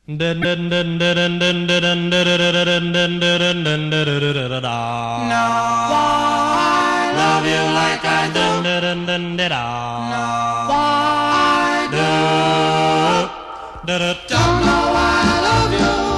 No, I love you like I do. No, I do. Don't know why I love you.